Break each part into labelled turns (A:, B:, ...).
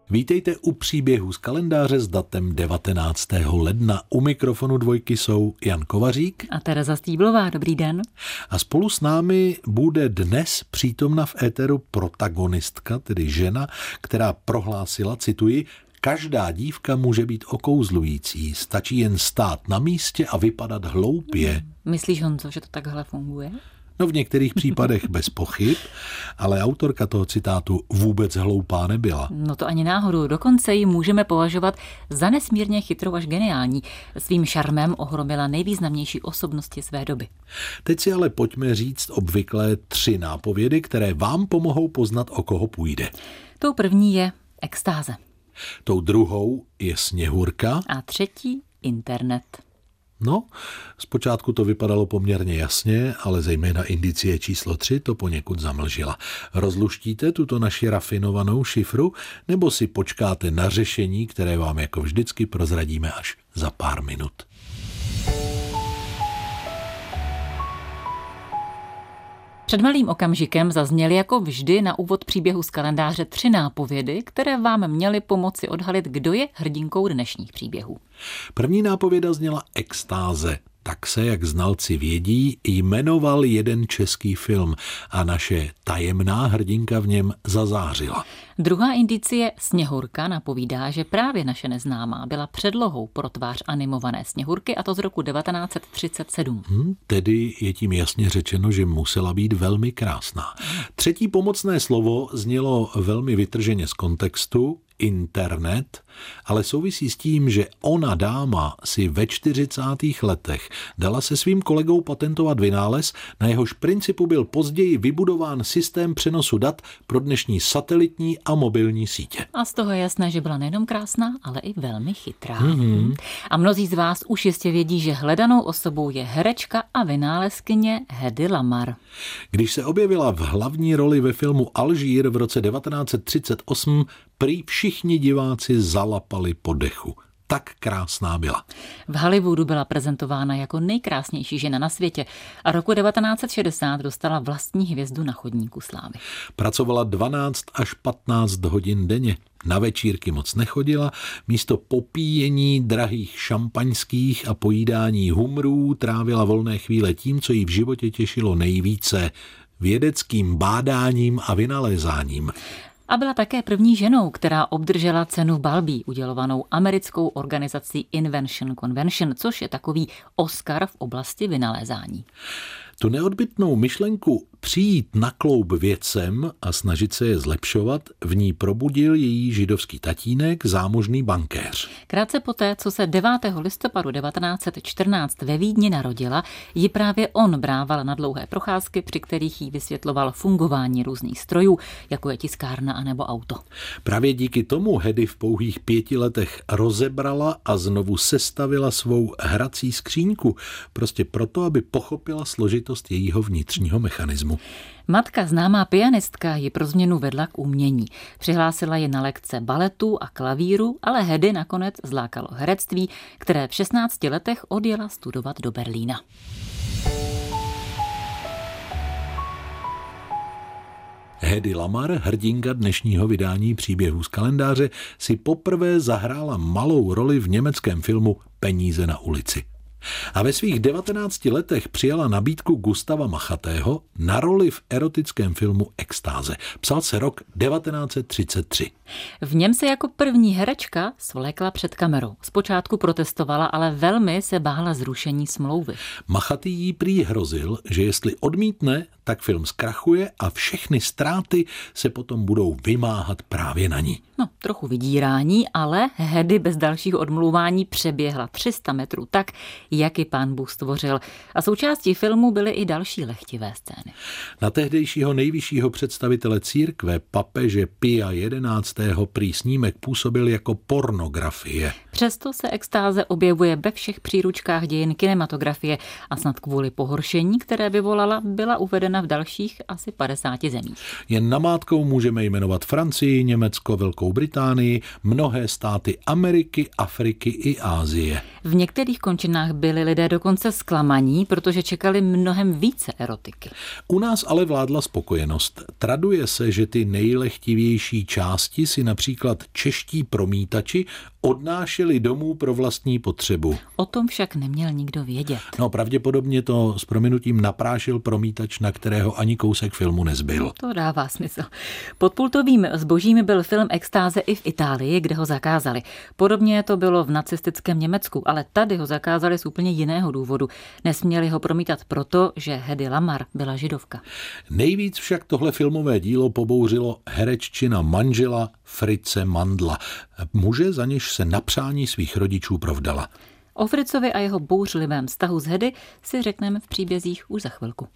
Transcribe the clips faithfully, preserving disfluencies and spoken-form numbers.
A: Vítejte u příběhu z kalendáře s datem devatenáctého ledna. U mikrofonu Dvojky jsou Jan Kovařík
B: a Tereza Stýblová. Dobrý den.
A: A spolu s námi bude dnes přítomna v éteru protagonistka, tedy žena, která prohlásila, cituji, každá dívka může být okouzlující, stačí jen stát na místě a vypadat hloupě.
B: Myslíš, Honzo, že to takhle funguje?
A: No v některých případech bez pochyb, ale autorka toho citátu vůbec hloupá nebyla.
B: No to ani náhodou, dokonce ji můžeme považovat za nesmírně chytrou až geniální. Svým šarmem ohromila nejvýznamnější osobnosti své doby.
A: Teď si ale pojďme říct obvyklé tři nápovědy, které vám pomohou poznat, o koho půjde.
B: Tou první je extáze.
A: Tou druhou je Sněhurka.
B: A třetí internet.
A: No, zpočátku to vypadalo poměrně jasně, ale zejména indicie číslo tři to poněkud zamlžila. Rozluštíte tuto naši rafinovanou šifru, nebo si počkáte na řešení, které vám jako vždycky prozradíme až za pár minut?
B: Před malým okamžikem zazněly jako vždy na úvod příběhu z kalendáře tři nápovědy, které vám měly pomoci odhalit, kdo je hrdinkou dnešních příběhů.
A: První nápověda zněla extáze. Tak se, jak znalci vědí, jmenoval jeden český film a naše tajemná hrdinka v něm zazářila.
B: Druhá indicie Sněhurka napovídá, že právě naše neznámá byla předlohou pro tvář animované Sněhurky, a to z roku devatenáct set třicet sedm.
A: Hmm, tedy je tím jasně řečeno, že musela být velmi krásná. Třetí pomocné slovo znělo velmi vytrženě z kontextu, internet, ale souvisí s tím, že ona dáma si ve čtyřicátých letech dala se svým kolegou patentovat vynález, na jehož principu byl později vybudován systém přenosu dat pro dnešní satelitní a mobilní sítě.
B: A z toho je jasné, že byla nejenom krásná, ale i velmi chytrá.
A: Mm-hmm.
B: A mnozí z vás už jistě vědí, že hledanou osobou je herečka a vynálezkyně Hedy Lamarr.
A: Když se objevila v hlavní roli ve filmu Alžír v roce devatenáct set třicet osm, prý všichni diváci zalapali po dechu. Tak krásná byla.
B: V Hollywoodu byla prezentována jako nejkrásnější žena na světě a roku devatenáct set šedesát dostala vlastní hvězdu na chodníku slávy.
A: Pracovala dvanáct až patnáct hodin denně. Na večírky moc nechodila, místo popíjení drahých šampaňských a pojídání humrů trávila volné chvíle tím, co jí v životě těšilo nejvíce, vědeckým bádáním a vynalézáním.
B: A byla také první ženou, která obdržela cenu Balby, udělovanou americkou organizací Invention Convention, což je takový Oscar v oblasti vynalézání.
A: Tu neodbytnou myšlenku přijít na kloub věcem a snažit se je zlepšovat v ní probudil její židovský tatínek, zámožný bankéř.
B: Krátce poté, co se devátého listopadu devatenáct set čtrnáct ve Vídni narodila, ji právě on brával na dlouhé procházky, při kterých jí vysvětloval fungování různých strojů, jako je tiskárna anebo auto.
A: Právě díky tomu Hedy v pouhých pěti letech rozebrala a znovu sestavila svou hrací skříňku, prostě proto, aby pochopila složitost jejího vnitřního mechanismu.
B: Matka, známá pianistka, ji pro změnu vedla k umění. Přihlásila ji na lekce baletu a klavíru, ale Hedy nakonec zlákalo herectví, které v šestnácti letech odjela studovat do Berlína.
A: Hedy Lamarr, hrdinka dnešního vydání příběhů z kalendáře, si poprvé zahrála malou roli v německém filmu Peníze na ulici. A ve svých devatenácti letech přijala nabídku Gustava Machatého na roli v erotickém filmu Extáze. Psal se rok devatenáct set třicet tři.
B: V něm se jako první herečka svlékla před kamerou. Zpočátku protestovala, ale velmi se bála zrušení smlouvy.
A: Machatý jí prý hrozil, že jestli odmítne, tak film zkrachuje a všechny ztráty se potom budou vymáhat právě na ní.
B: No, trochu vydírání, ale Hedy bez dalšího odmluvání přeběhla tři sta metrů tak, jak ji pán Bůh stvořil. A součástí filmu byly i další lehtivé scény.
A: Na tehdejšího nejvyššího představitele církve, papeže Pia jedenáctého prý snímek působil jako pornografie.
B: Přesto se extáze objevuje ve všech příručkách dějin kinematografie a snad kvůli pohoršení, které vyvolala, byla uvedena v dalších asi padesáti zemích.
A: Jen namátkou můžeme jmenovat Francii, Německo, Velkou Británii, mnohé státy Ameriky, Afriky i Asie.
B: V některých končinách byli lidé dokonce zklamaní, protože čekali mnohem více erotiky.
A: U nás ale vládla spokojenost. Traduje se, že ty nejlehtivější části si například čeští promítači odnášeli domů pro vlastní potřebu.
B: O tom však neměl nikdo vědět.
A: No pravděpodobně to s prominutím naprášil promítač, na kterého ani kousek filmu nezbyl.
B: To dává smysl. Podpultovým zbožím byl film Extáze i v Itálii, kde ho zakázali. Podobně to bylo v nacistickém Německu, ale tady ho zakázali z úplně jiného důvodu. Nesměli ho promítat proto, že Hedy Lamarr byla židovka.
A: Nejvíc však tohle filmové dílo pobouřilo hereččina manžela Fritze Mandla, muže, za něž se na přání svých rodičů provdala.
B: O Fritzovi a jeho bouřlivém vztahu s Hedy si řekneme v příbězích už za chvilku.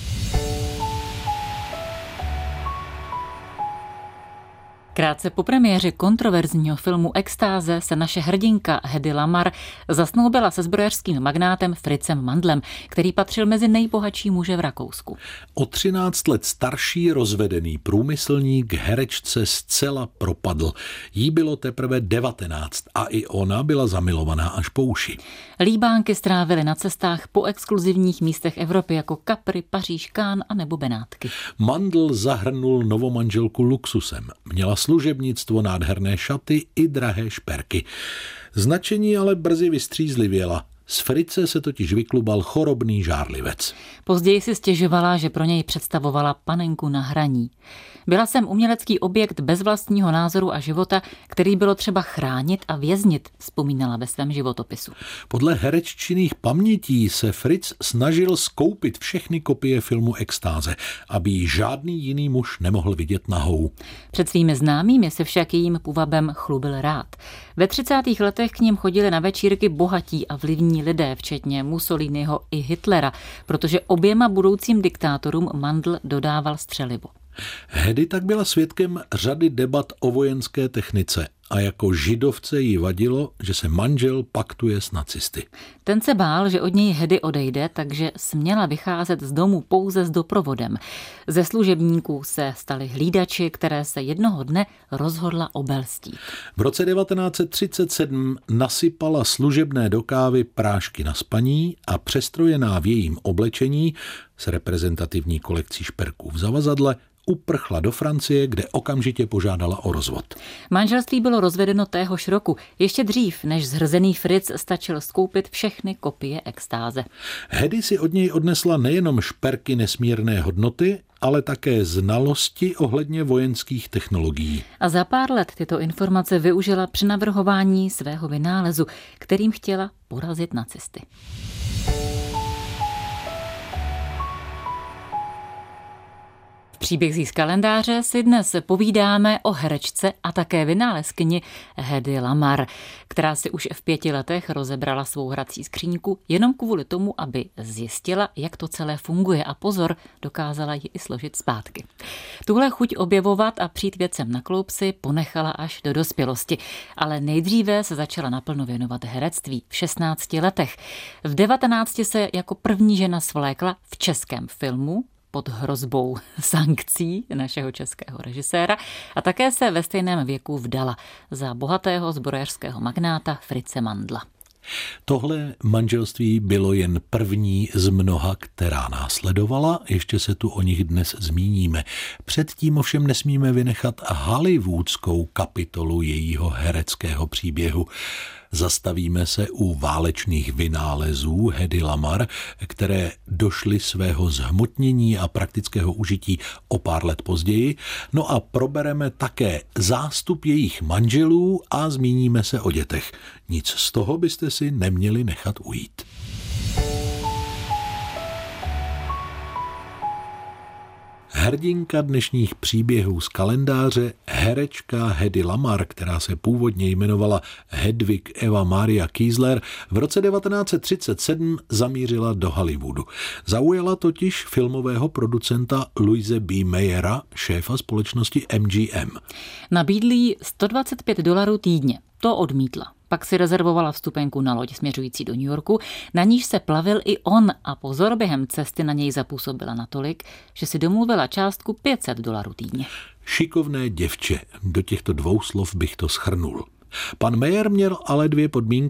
B: Krátce po premiéře kontroverzního filmu Extáze se naše hrdinka Hedy Lamarr zasnoubila se zbrojařským magnátem Fritzem Mandlem, který patřil mezi nejbohatší muže v Rakousku.
A: O třináct let starší rozvedený průmyslník herečce zcela propadl. Jí bylo teprve devatenáct a i ona byla zamilovaná až po uši.
B: Líbánky strávily na cestách po exkluzivních místech Evropy jako Capri, Paříž, Cannes a nebo Benátky.
A: Mandl zahrnul novomanželku luxusem. Měla služebnictvo, nádherné šaty i drahé šperky. Značení ale brzy vystřízlivěla. Z Fritze se totiž vyklubal chorobný žárlivec.
B: Později si stěžovala, že pro něj představovala panenku na hraní. Byla jsem umělecký objekt bez vlastního názoru a života, který bylo třeba chránit a věznit, vzpomínala ve svém životopisu.
A: Podle hereččinných pamětí se Fritz snažil skoupit všechny kopie filmu Extáze, aby ji žádný jiný muž nemohl vidět nahou.
B: Před svými známými se však jejím půvabem chlubil rád. Ve třicátých letech k ním chodili na večírky bohatí a vlivní lidé, včetně Mussoliniho i Hitlera, protože oběma budoucím diktátorům Mandl dodával střelivo.
A: Hedy tak byla svědkem řady debat o vojenské technice a jako židovce jí vadilo, že se manžel paktuje s nacisty.
B: Ten se bál, že od něj Hedy odejde, takže směla vycházet z domu pouze s doprovodem. Ze služebníků se stali hlídači, které se jednoho dne rozhodla obelstít.
A: V roce devatenáct set třicet sedm nasypala služebné do kávy prášky na spaní a přestrojená v jejím oblečení s reprezentativní kolekcí šperků v zavazadle uprchla do Francie, kde okamžitě požádala o rozvod.
B: Manželství bylo rozvedeno téhož roku, ještě dřív, než zhrzený Fritz stačil skoupit všechny kopie Extáze.
A: Hedy si od něj odnesla nejenom šperky nesmírné hodnoty, ale také znalosti ohledně vojenských technologií.
B: A za pár let tyto informace využila při navrhování svého vynálezu, kterým chtěla porazit nacisty. V příbězích z kalendáře si dnes povídáme o herečce a také vynálezkyni Hedy Lamarr, která si už v pěti letech rozebrala svou hrací skříňku jenom kvůli tomu, aby zjistila, jak to celé funguje a pozor, dokázala ji i složit zpátky. Tuhle chuť objevovat a přijít věcem na kloub si ponechala až do dospělosti, ale nejdříve se začala naplno věnovat herectví v šestnácti letech. V devatenácti se jako první žena svlékla v českém filmu pod hrozbou sankcí našeho českého režiséra a také se ve stejném věku vdala za bohatého zbrojařského magnáta Fritze Mandla.
A: Tohle manželství bylo jen první z mnoha, která následovala, ještě se tu o nich dnes zmíníme. Předtím ovšem nesmíme vynechat hollywoodskou kapitolu jejího hereckého příběhu. Zastavíme se u válečných vynálezů Hedy Lamarr, které došly svého zhmotnění a praktického užití o pár let později. No a probereme také zástup jejich manželů a zmíníme se o dětech. Nic z toho byste si neměli nechat ujít. Hrdinka dnešních příběhů z kalendáře, herečka Hedy Lamarr, která se původně jmenovala Hedwig Eva Maria Kiesler, v roce devatenáct set třicet sedm zamířila do Hollywoodu. Zaujala totiž filmového producenta Louise B. Mayera, šéfa společnosti M G M.
B: Nabídl jí sto dvacet pět dolarů týdně. To odmítla. Pak si rezervovala vstupenku na loď směřující do New Yorku, na níž se plavil i on a pozor, během cesty na něj zapůsobila natolik, že si domluvila částku pět set dolarů týdně.
A: Šikovné děvče, do těchto dvou slov bych to shrnul. Pan Mayer měl ale dvě podmínky.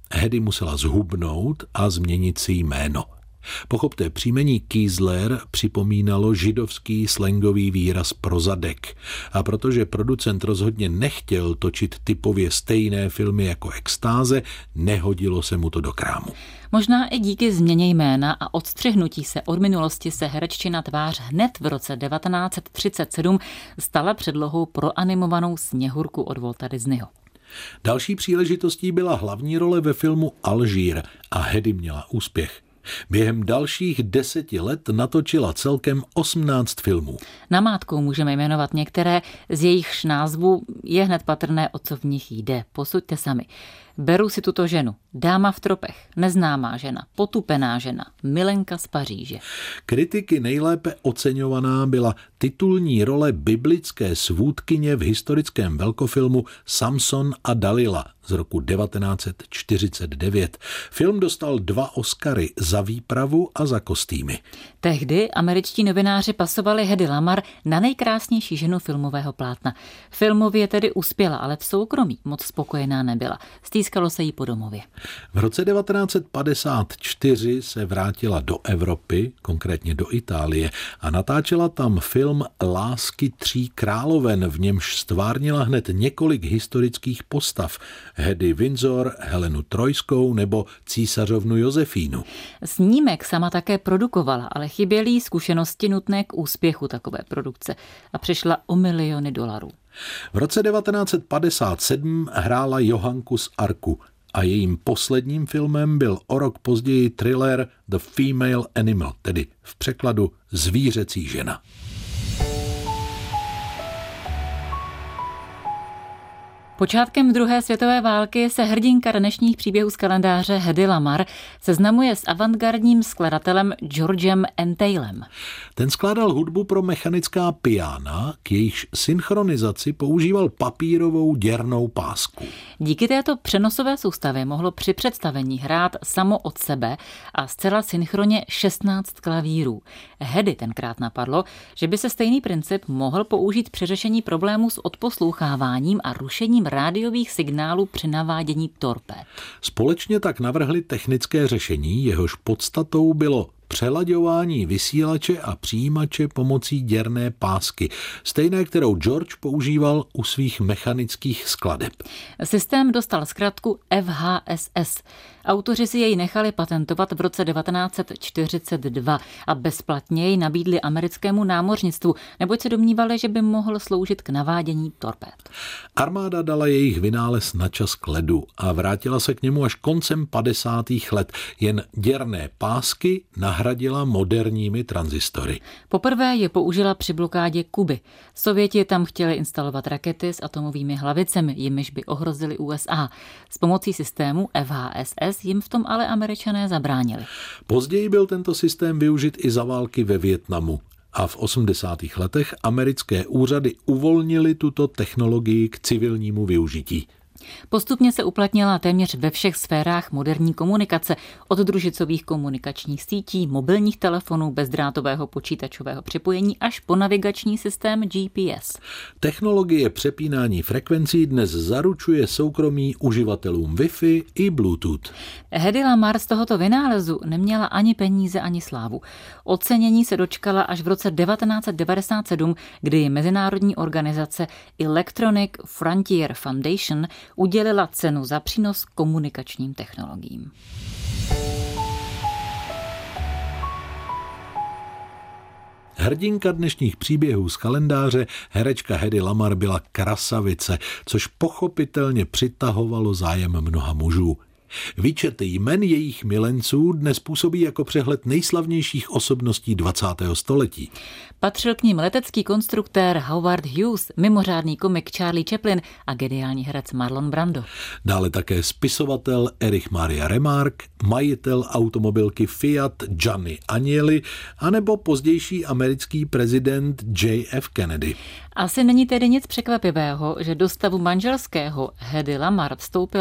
A: Hedy musela zhubnout a změnit si jméno. Pochopte, příjmení Kiesler připomínalo židovský slangový výraz pro zadek. A protože producent rozhodně nechtěl točit typově stejné filmy jako Extáze, nehodilo se mu to do krámu.
B: Možná i díky změně jména a odstřihnutí se od minulosti se hereččina tvář hned v roce devatenáct set třicet sedm stala předlohou pro animovanou Sněhurku od Walta Disneyho.
A: Další příležitostí byla hlavní role ve filmu Alžír a Hedy měla úspěch. Během dalších deseti let natočila celkem osmnáct filmů.
B: Namátkou můžeme jmenovat některé, z jejichž názvu je hned patrné, o co v nich jde. Posuďte sami. Beru si tuto ženu, Dáma v tropech, Neznámá žena, Potupená žena, Milenka z Paříže.
A: Kritiky nejlépe oceňovaná byla titulní role biblické svůdkyně v historickém velkofilmu Samson a Dalila z roku devatenáct set čtyřicet devět. Film dostal dva Oscary za výpravu a za kostýmy.
B: Tehdy američtí novináři pasovali Hedy Lamarr na nejkrásnější ženu filmového plátna. Filmově tedy uspěla, ale v soukromí moc spokojená nebyla. Stýskalo se jí po domově.
A: V roce devatenáct set padesát čtyři se vrátila do Evropy, konkrétně do Itálie, a natáčela tam film Lásky tří královen, v němž stvárnila hned několik historických postav. Hedy Windsor, Helenu Trojskou nebo císařovnu Josefínu.
B: Snímek sama také produkovala, ale chyběly jí zkušenosti nutné k úspěchu takové produkce a přišla o miliony dolarů.
A: V roce devatenáct set padesát sedm hrála Johanku z Arku a jejím posledním filmem byl o rok později thriller The Female Animal, tedy v překladu Zvířecí žena.
B: Počátkem druhé světové války se hrdinka dnešních příběhů z kalendáře Hedy Lamarr seznamuje s avantgardním skladatelem Georgem Antheilem.
A: Ten skládal hudbu pro mechanická piána, k jejichž synchronizaci používal papírovou děrnou pásku.
B: Díky této přenosové soustavě mohlo při představení hrát samo od sebe a zcela synchronně šestnáct klavírů. Hedy tenkrát napadlo, že by se stejný princip mohl použít při řešení problémů s odposloucháváním a rušením rádiových signálů při navádění torpéd.
A: Společně tak navrhli technické řešení, jehož podstatou bylo přelaďování vysílače a přijímače pomocí děrné pásky, stejné, kterou George používal u svých mechanických skladeb.
B: Systém dostal zkratku F H S S. Autoři si jej nechali patentovat v roce devatenáct set čtyřicet dva a bezplatně jej nabídli americkému námořnictvu, neboť se domnívali, že by mohl sloužit k navádění torpéd.
A: Armáda dala jejich vynález na čas k ledu a vrátila se k němu až koncem padesátých let. Jen děrné pásky nahradila moderními tranzistory.
B: Poprvé je použila při blokádě Kuby. Sověti tam chtěli instalovat rakety s atomovými hlavicemi, jimiž by ohrozili U S A. S pomocí systému F H S S jim v tom ale Američané zabránili.
A: Později byl tento systém využit i za války ve Vietnamu. A v osmdesátých letech americké úřady uvolnily tuto technologii k civilnímu využití.
B: Postupně se uplatnila téměř ve všech sférách moderní komunikace, od družicových komunikačních sítí, mobilních telefonů, bezdrátového počítačového připojení až po navigační systém G P S.
A: Technologie přepínání frekvencí dnes zaručuje soukromí uživatelům Wi-Fi i Bluetooth.
B: Hedy Lamarr z tohoto vynálezu neměla ani peníze, ani slávu. Ocenění se dočkala až v roce devatenáct set devadesát sedm, kdy mezinárodní organizace Electronic Frontier Foundation udělila cenu za přínos komunikačním technologiím.
A: Hrdinka dnešních příběhů z kalendáře, herečka Hedy Lamarr, byla krasavice, což pochopitelně přitahovalo zájem mnoha mužů. Výčet jmen jejich milenců dnes působí jako přehled nejslavnějších osobností dvacátého století.
B: Patřil k nim letecký konstruktér Howard Hughes, mimořádný komik Charlie Chaplin a geniální herec Marlon Brando.
A: Dále také spisovatel Erich Maria Remarque, majitel automobilky Fiat Gianni Agnelli anebo pozdější americký prezident J F Kennedy.
B: Asi není tedy nic překvapivého, že do stavu manželského Hedy Lamarr vstoupila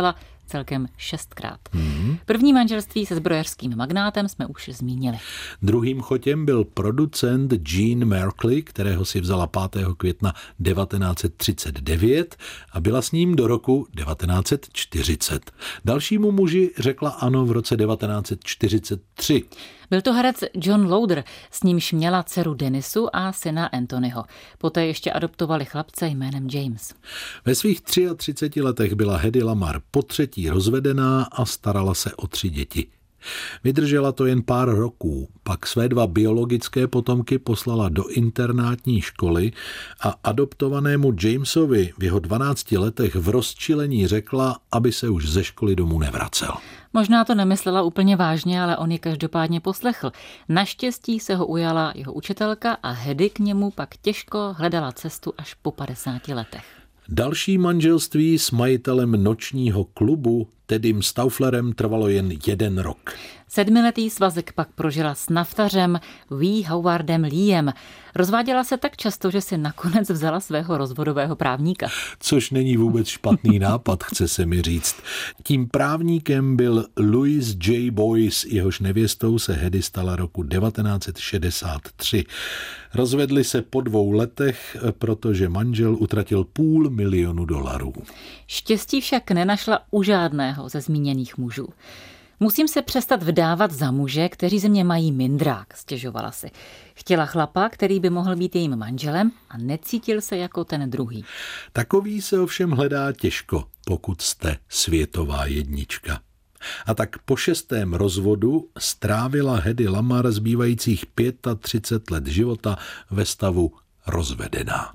B: celkem šestkrát. Hmm. První manželství se zbrojařským magnátem jsme už zmínili.
A: Druhým chotěm byl producent Gene Merkley, kterého si vzala pátého května devatenáct set třicet devět a byla s ním do roku devatenáct set čtyřicet. Dalšímu muži řekla ano v roce devatenáct set čtyřicet tři.
B: Byl to herec John Lauder, s nímž měla dceru Denisu a syna Anthonyho. Poté ještě adoptovali chlapce jménem James.
A: Ve svých třiatřiceti letech byla Hedy Lamarr potřetí rozvedená a starala se o tři děti. Vydržela to jen pár roků, pak své dva biologické potomky poslala do internátní školy a adoptovanému Jamesovi v jeho dvanácti letech v rozčilení řekla, aby se už ze školy domů nevracel.
B: Možná to nemyslela úplně vážně, ale on ji každopádně poslechl. Naštěstí se ho ujala jeho učitelka a Hedy k němu pak těžko hledala cestu až po padesáti letech.
A: Další manželství s majitelem nočního klubu Teddym Stauflerem trvalo jen jeden rok.
B: Sedmiletý svazek pak prožila s naftařem Lee Howardem Leem. Rozváděla se tak často, že si nakonec vzala svého rozvodového právníka.
A: Což není vůbec špatný nápad, chce se mi říct. Tím právníkem byl Louis J. Boyce, jehož nevěstou se Hedy stala roku devatenáct set šedesát tři. Rozvedli se po dvou letech, protože manžel utratil půl milionu dolarů.
B: Štěstí však nenašla u žádného ze zmíněných mužů. Musím se přestat vdávat za muže, kteří ze mě mají mindrák, stěžovala si. Chtěla chlapa, který by mohl být jejím manželem a necítil se jako ten druhý.
A: Takový se ovšem hledá těžko, pokud jste světová jednička. A tak po šestém rozvodu strávila Hedy Lamarr zbývajících třicet pět let života ve stavu rozvedená.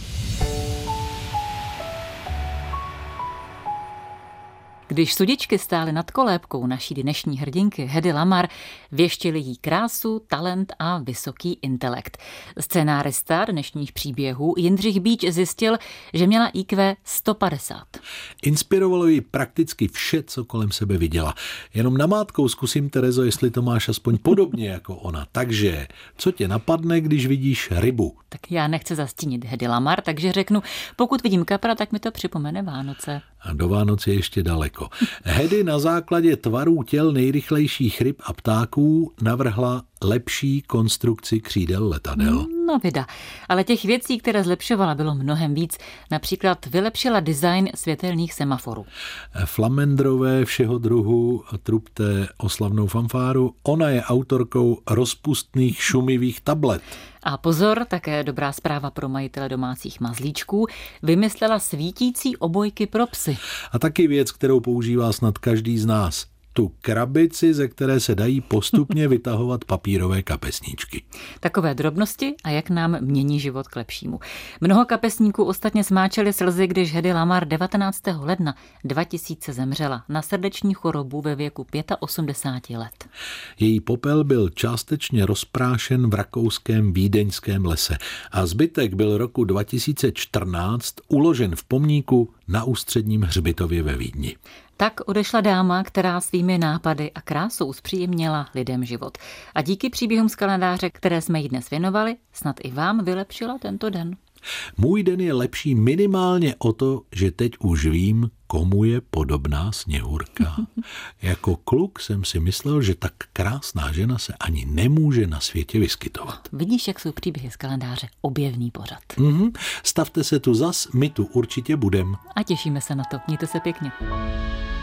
B: Když sudičky stály nad kolébkou naší dnešní hrdinky Hedy Lamarr, věštili jí krásu, talent a vysoký intelekt. Scénárista dnešních příběhů Jindřich Bíč zjistil, že měla í kvé sto padesát.
A: Inspirovalo ji prakticky vše, co kolem sebe viděla. Jenom namátkou zkusím, Terezo, jestli to máš aspoň podobně jako ona. Takže, co tě napadne, když vidíš rybu?
B: Tak já nechci zastínit Hedy Lamarr, takže řeknu, pokud vidím kapra, tak mi to připomene Vánoce.
A: A do Vánoc je ještě daleko. Hedy na základě tvarů těl nejrychlejších ryb a ptáků navrhla lepší konstrukci křídel letadel.
B: No vida, ale těch věcí, které zlepšovala, bylo mnohem víc. Například vylepšila design světelných semaforů.
A: Flamendrové všeho druhu trubte oslavnou fanfáru. Ona je autorkou rozpustných šumivých tablet.
B: A pozor, také dobrá zpráva pro majitele domácích mazlíčků, vymyslela svítící obojky pro psy.
A: A taky věc, kterou používá snad každý z nás. Tu krabici, ze které se dají postupně vytahovat papírové kapesníčky.
B: Takové drobnosti a jak nám mění život k lepšímu. Mnoho kapesníků ostatně smáčeli slzy, když Hedy Lamarr devatenáctého ledna dva tisíce zemřela na srdeční chorobu ve věku osmdesáti pěti let.
A: Její popel byl částečně rozprášen v rakouském Vídeňském lese a zbytek byl roku dva tisíce čtrnáct uložen v pomníku na Ústředním hřbitově ve Vídni.
B: Tak odešla dáma, která svými nápady a krásou zpříjemnila lidem život. A díky příběhům z kalendáře, které jsme jí dnes věnovali, snad i vám vylepšila tento den.
A: Můj den je lepší minimálně o to, že teď už vím, komu je podobná Sněhurka. Jako kluk jsem si myslel, že tak krásná žena se ani nemůže na světě vyskytovat.
B: Vidíš, jak jsou příběhy z kalendáře objevný pořad.
A: Mm-hmm. Stavte se tu zas, my tu určitě budem.
B: A těšíme se na to. Mějte se pěkně.